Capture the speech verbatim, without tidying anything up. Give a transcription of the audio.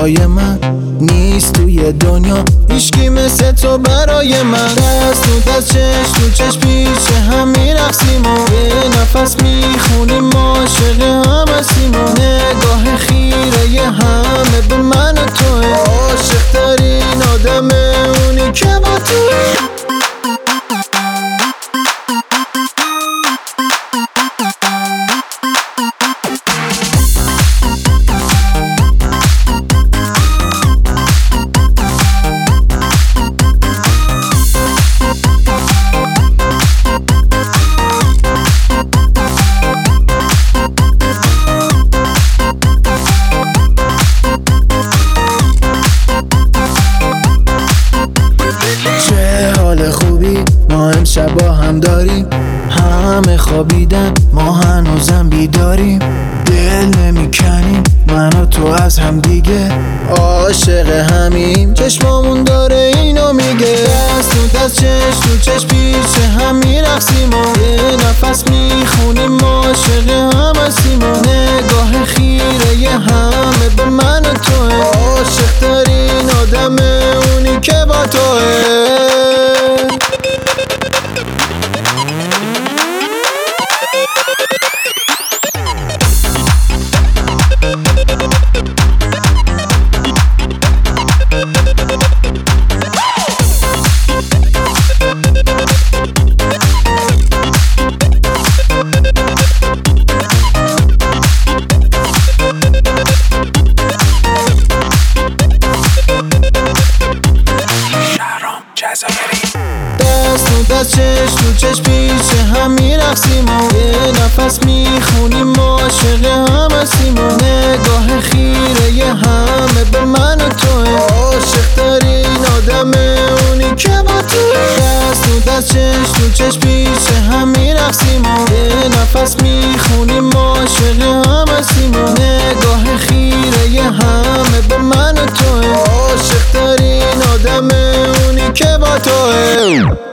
جای من نیست توی دنیا هیچکی مثل تو برای من. دست تو دست چشم تو چشم پیش هم میرقصیم و یه نفس میخونیم عاشق هم هستیم و نگاه خیره همه به من و توه. عاشق ترین آدم اونی که با توه. خوبی ما امشب با هم داریم، همه خوابیدن ما هنوزم بیداریم. دل نمیکنیم من و تو از هم دیگه، عاشق همیم چشمامون داره اینو میگه. دست تو دست چشم تو چشم پیش هم میرقصیم و یه نفس میخونیم عاشق هم هستیم و نگاه خیره همه به من و توه. عاشق ترین آدم اونی که با توه. دست تو دست چشم تو چشم پیش هم میرقصیم و یه نفس میخونیم عاشق هم هستیم و نگاه خیره همه به من و توه. عاشق ترین آدم اونی که با توه. دست تو دست چشم تو چشم پیش هم میرقصیم و یه نفس میخونیم عاشق هم هستیم و نگاه خیره همه به من و توه. عاشق ترین آدم اونی که با توه.